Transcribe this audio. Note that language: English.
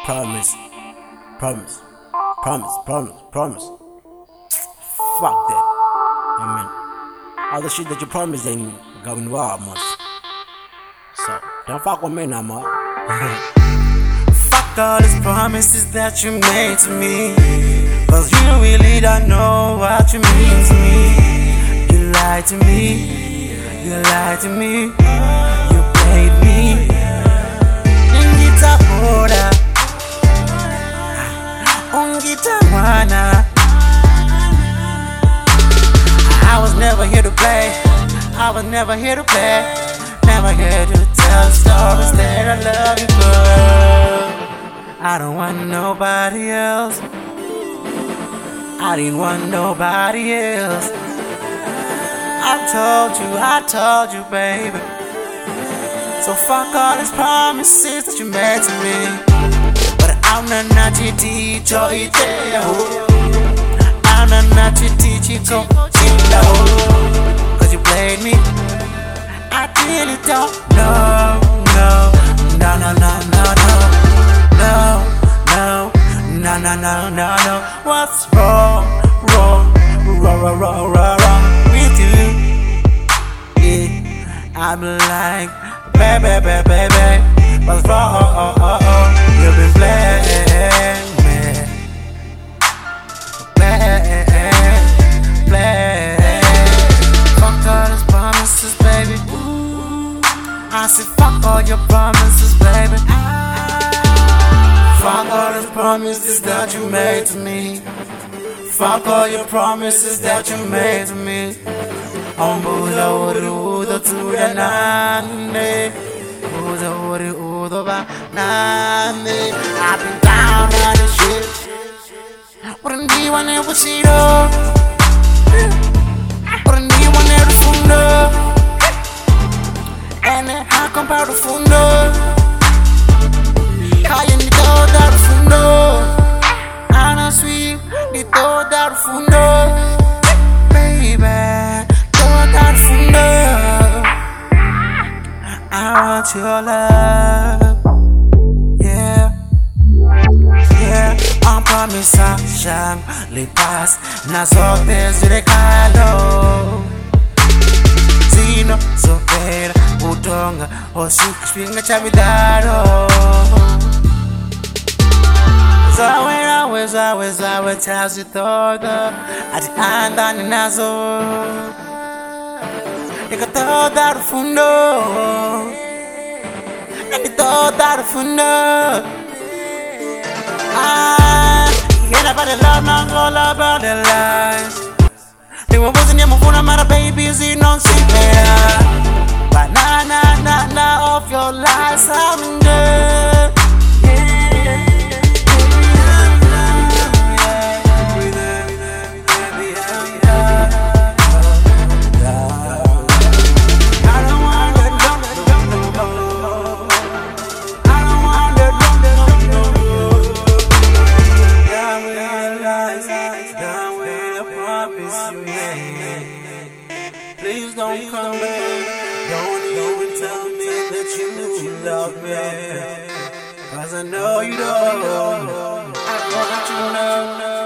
promise. Promise. Promise. Promise. Promise. Fuck that. I mean, all the shit that you promised ain't going well much. So, don't fuck with me no more. Fuck all these promises that you made to me, 'cause you really don't know what you mean to me. You lied to me, you lied to me, you played me. Ngita boda, ungita wana. I was never here to play, I was never here to play, never here to tell stories that I love you, girl. I don't want nobody else, I didn't want nobody else. I told you, baby. So fuck all these promises that you made to me. But I'm not your teacher, I'm not your teacher, 'cause you played me. I really don't know, no, no, no, no, no, no, no, no, no, no, no, no, no. What's wrong, wrong, wrong, wrong, wrong, wrong with you? Yeah, I'm like, baby, baby, baby, what's wrong? You've been playing me, playing. Fuck all these promises, baby. I said fuck all your promises, baby. Fuck all these promises that you made to me. Fuck all your promises that you made to me. Umbuza udo tudanane, umbuza udo banane. I've been down on this shit. Wouldn't be one ever see though. Wouldn't be one ever fundo. And I compare the fundo. Kaya ni toda the fundo. Ana sweet ni toda the fundo. Baby, toda the fundo. I want your love. Yeah, yeah. On promise à Jean les passes. Na sortes de recado. Zino sopera utonga osiku spinga chavidaro. Zawe chazi toda ati anda ninazo. Nika toda rufundo, nika toda rufundo. Get about the love, not all about the lies. They were wasn't your phone, I'm baby, you see, no secret. But nah, of your lies, I'm in there. Please don't come back. Don't even tell me that you love me, 'cause I know you don't. I want you to know.